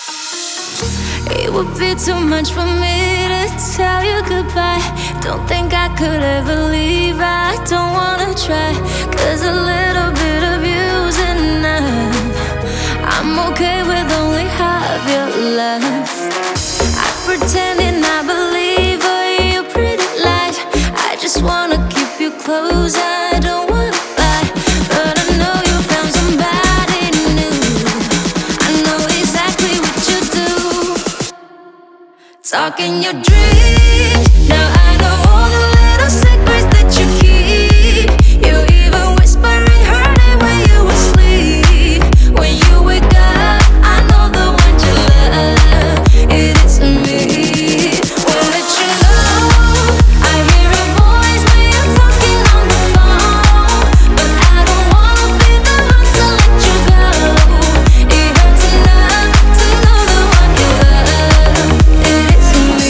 It would be too much for me to tell you goodbye. Don't think I could ever leave, I don't wanna try. 'Cause a little bit of you's enough. I'm okay with only half your love. I pretend and I believe all your pretty lies. I just wanna keep you close, I don't wanna fight. But I know you found somebody new. I know exactly what you do. Talking your dreams. Now I know all the little secrets that you keep. You even whispering her name when you asleep. When you wake up, I know the one you love. It isn't me. Won't let you know. I hear a voice when you're talking on the phone. But I don't wanna be the one to let you go. It hurts enough to know the one you love. It isn't me.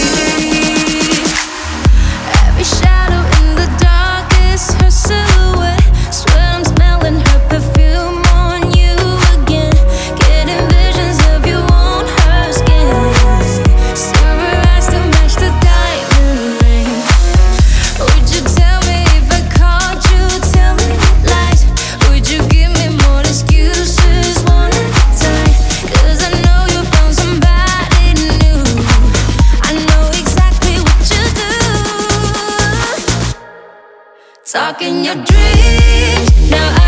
Every shadow in the dark is her silhouette. Swear I'm smelling her perfume on you again. Getting visions of you on her skin. Silver eyes to match the diamond ring. Would you tell me if I called you, tell me lies? Would you give me more excuses one at a time? 'Cause I know you found somebody new. I know exactly what you do. Talking your dreams. Now